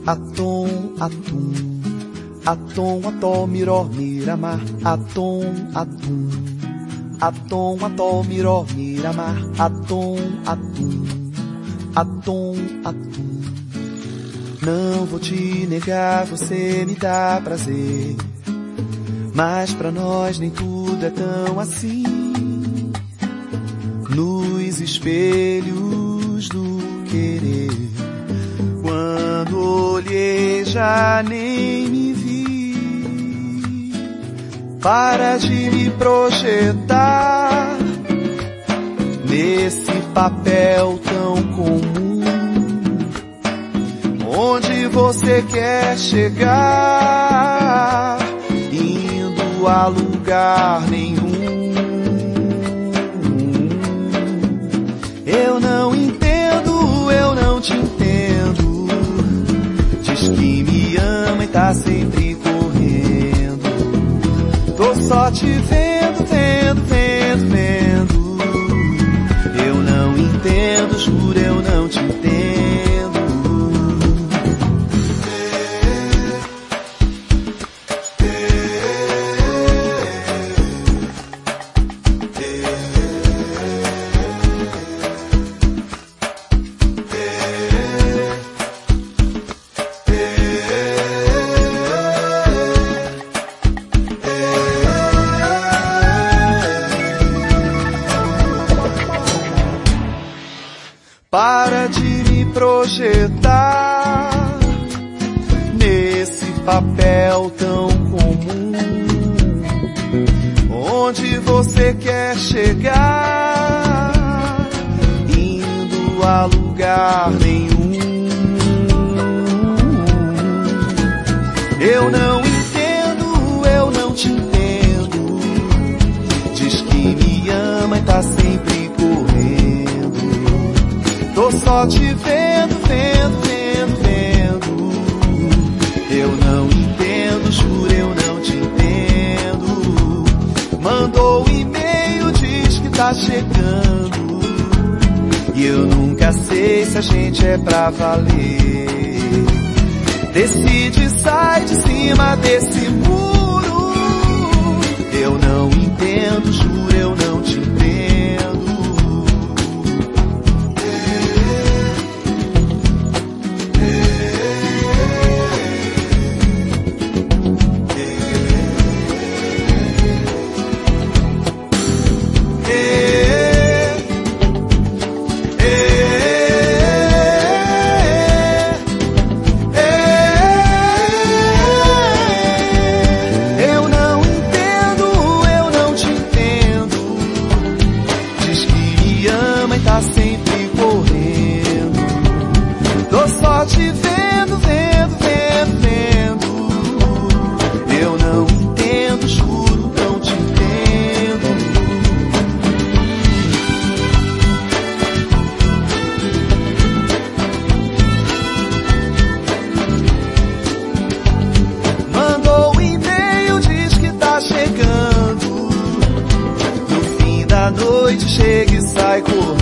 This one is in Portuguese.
Atom, atum, atom, atol, miró, miramar. Atom, atum, atom, atol, miró, miramar. Atom, atum, atom, atum. Não vou te negar, você me dá prazer, mas pra nós nem tudo é tão assim. Nos espelhos do querer, quando olhei já nem me vi. Para de me projetar nesse papel tão comum, onde você quer chegar, indo a lugar nenhum. Eu não entendo, eu não te entendo. Diz que me ama e tá sempre correndo. Tô só te vendo, vendo, vendo, vendo. Eu não entendo, juro, eu não te entendo. Para de me projetar nesse papel tão comum, onde você quer chegar, indo a lugar nenhum. Eu não entendo, eu não te entendo. Diz que me ama e tá sempre correndo. Tô só te vendo, vendo, vendo, vendo. Eu não entendo, juro, eu não te entendo. Mandou um e-mail, diz que tá chegando, e eu nunca sei se a gente é pra valer. Decide, sai de cima desse muro. Eu não entendo, juro, eu não te entendo. Tá sempre correndo. Tô só te vendo, vendo, vendo, vendo. Eu não entendo, juro, não te entendo. Mandou um e-mail, diz que tá chegando. No fim da noite chega e sai correndo.